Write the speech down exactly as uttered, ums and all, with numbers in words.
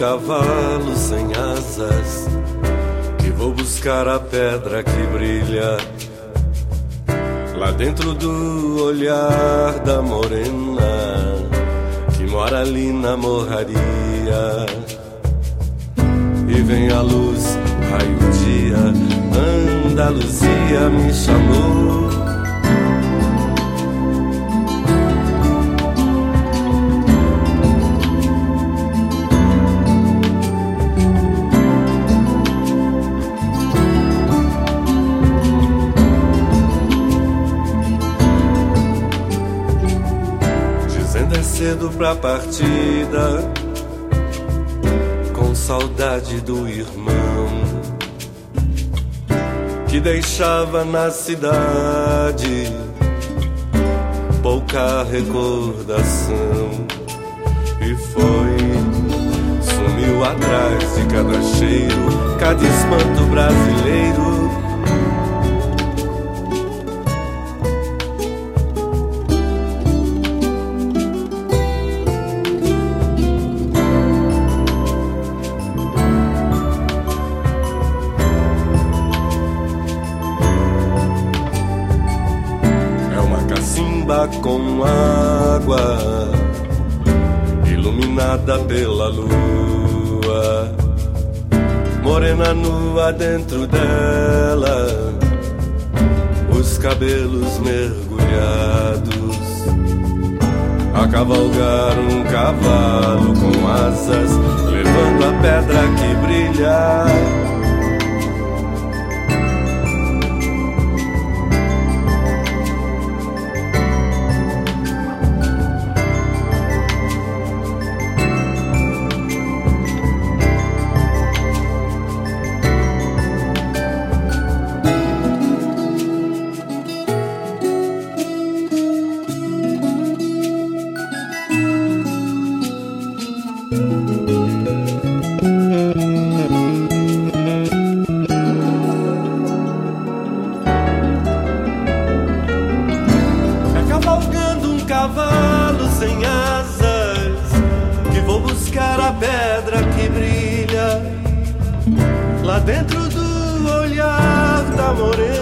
cavalo sem asas, que vou buscar a pedra que brilha lá dentro do olhar da morena que mora ali na morraria. E vem a luz, raio dia, Andaluzia me chamou. Cedo pra partida, com saudade do irmão que deixava na cidade pouca recordação. E foi, sumiu atrás de cada cheiro, cada espanto brasileiro. Com água iluminada pela lua, morena nua dentro dela, os cabelos mergulhados, a cavalgar um cavalo com asas, levando a pedra que brilha. Cavalo sem asas, que vou buscar a pedra que brilha lá dentro do olhar da morena